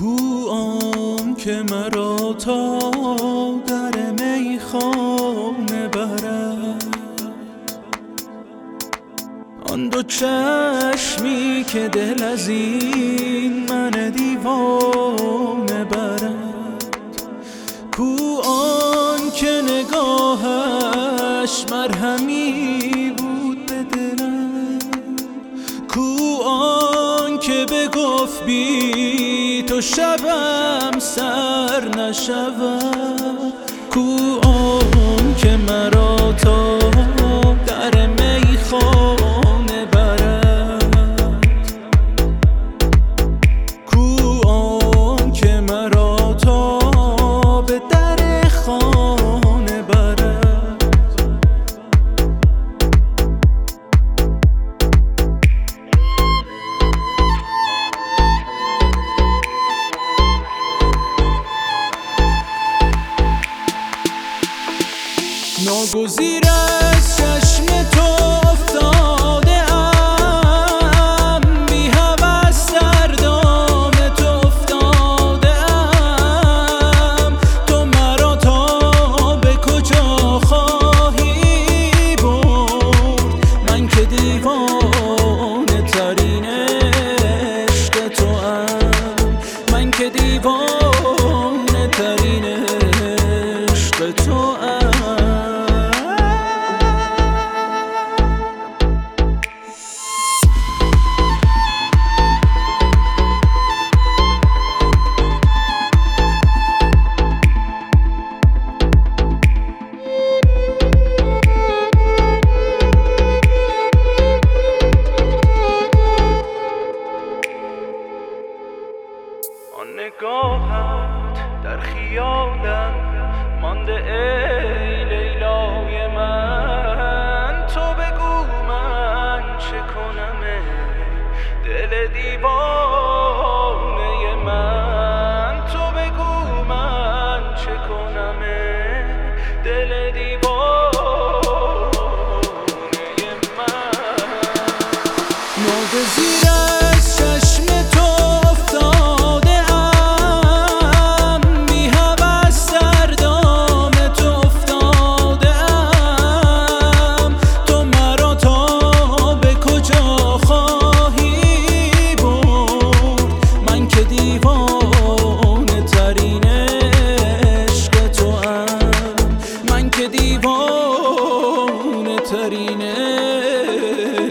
کوام که مرا تا در میخانه برد، آن دو چشمی که دل از این من دیوانه برد. کوان که نگاهش مرهمی بود به دلم، کوان که بگفت بی تو شبم سر نشود، کوان که مرا تا در میخانه برد، کوان که مرا تا به در خانه برد. ناگزیر از چشم تو افتاده ام، بی هوس در دام تو افتاده ام. تو مرا تا به کجا خواهی برد؟ من که دیوانه ترین عشق تو ام، من که دیوانه ترین عشق تو ام. آن نگاهت در خیالم مانده ای لیلای من، تو بگو من چه کنم ای دل دیوانه من، تو بگو من چه کنم ای دل دیوانه من. ناگزیر از چشم تو افتاده ام، بی هوس در دام تو افتاده ام. تو مرا تا به کجا خواهی برد؟ من که دیوانه ترین عشق تو ام، من که دیوانه ترین